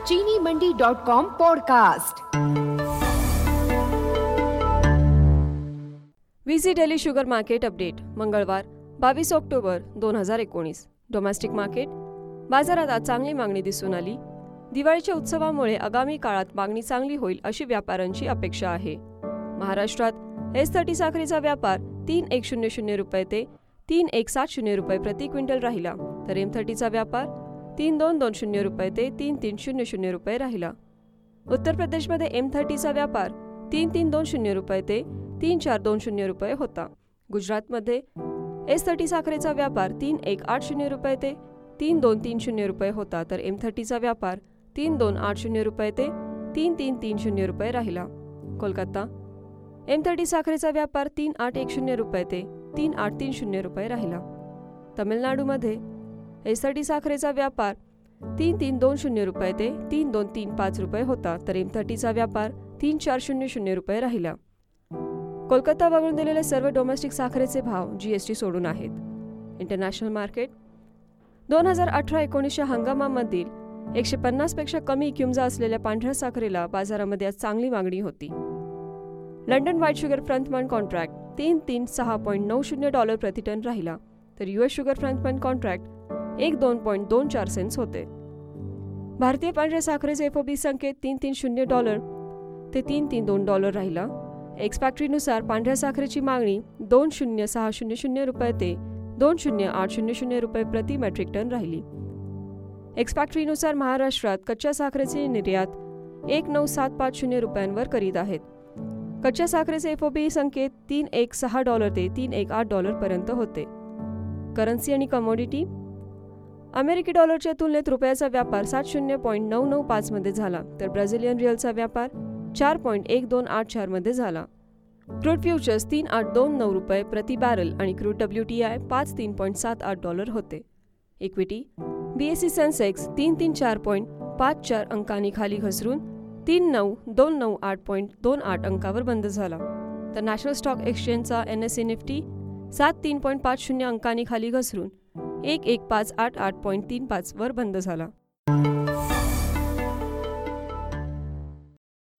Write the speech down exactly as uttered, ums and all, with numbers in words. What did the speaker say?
चीनी Mandi dot com podcast. VC daily sugar market update मंगळवार बावीस ऑक्टोबर दोन हजार एकोणीस। डोमेस्टिक मार्केट बाजारात आज चांगली मागणी दिसून आली। दिवाळीच्या उत्सवामुळे आगामी काळात मागणी चांगली होईल अशी व्यापाऱ्यांची अपेक्षा आहे। महाराष्ट्रात एस थर्टी साखरेचा व्यापार तीन एक शून्य शून्य रुपये ते तीन एक सात शून्य रुपये प्रति क्विंटल राहिला, तर एम थर्टीचा व्यापार तीन दोन दोन शून्य रुपये ते तीन तीन शून्य शून्य रुपये राहिला। उत्तर प्रदेशमध्ये एम थर्टीचा व्यापार तीन तीन दोन शून्य रुपये ते तीन चार दोन शून्य रुपये होता। गुजरातमध्ये एस थर्टी साखरेचा व्यापार तीन एक आठ शून्य रुपये ते तीन दोन तीन शून्य रुपये होता, तर एम थर्टीचा व्यापार तीन दोन आठ शून्य रुपये ते तीन तीन तीन शून्य रुपये राहिला। कोलकाता एम थर्टी साखरेचा व्यापार तीन आठ एक शून्य रुपये ते तीन आठ तीन शून्य रुपये राहिला। तमिळनाडूमध्ये एस थर्टी साखरेचा व्यापार तीन तीन दोन शून्य रुपये ते तीन दोन तीन पाच रुपये होता, तर एम थर्टीचा व्यापार तीन चार शून्य शून्य रुपये राहिला। कोलकाता वगळून दिलेले सर्व डोमेस्टिक साखरेचे भाव जीएसटी सोडून आहेत। इंटरनॅशनल मार्केट दोन हजार अठरा एकोणीसच्या हंगामामधील एकशे पन्नास पेक्षा कमी क्युमजा असलेल्या पांढऱ्या साखरेला बाजारामध्ये आज चांगली मागणी होती। London white sugar front month contract तीन तीन सहा पॉईंट नऊ शून्य डॉलर प्रति टन राहिला, तर युएस शुगर फ्रंटमन कॉन्ट्रॅक्ट एक दोन पॉईंट दोन चार सेंट्स होते। भारतीय पांढऱ्या साखरेचे एफओबी संकेत तीन तीन शून्य डॉलर ते तीन तीन दोन डॉलर राहिला। एक्स फॅक्टरीनुसार पांढऱ्या साखरेची मागणी दोन शून्य सहा शून्य शून्य रुपये ते दोन शून्य आठ शून्य शून्य रुपये प्रति मेट्रिक टन राहिली। एक्स फॅक्टरीनुसार महाराष्ट्रात कच्च्या साखरेची निर्यात एक नऊ सात पाच शून्य रुपयांवर करीत आहेत। कच्च्या साखरेचे एफओबी संकेत तीन एक सहा डॉलर ते तीन एक आठ डॉलर पर्यंत होते। करन्सी आणि कमोडिटी अमेरिकी डॉलरच्या तुलनेत रुपयाचा व्यापार सात शून्य पॉईंट नऊ नऊ पाच मध्ये झाला, तर ब्राझिलियन रिअलचा व्यापार चार पॉईंट एक दोन आठ चार मध्ये झाला। क्रूड फ्युचर्स तीन आठ दोन नऊ रुपये प्रति बॅरल आणि क्रूड डब्ल्यूटीआय पाच तीन पॉईंट सात आठ डॉलर होते। इक्विटी बीएससी सेन्सेक्स तीन तीन चार पॉईंट पाच चार अंकांनी खाली घसरून तीन नऊ दोन नऊ आठ पॉईंट दोन आठ अंकावर बंद झाला, तर नॅशनल स्टॉक एक्सचेंजचा एनएसई निफ्टी सात तीन पॉईंट पाच शून्य अंकांनी खाली घसरून एक एक पाच आठ आठ पॉईंट तीन पाच वर बंद झाला।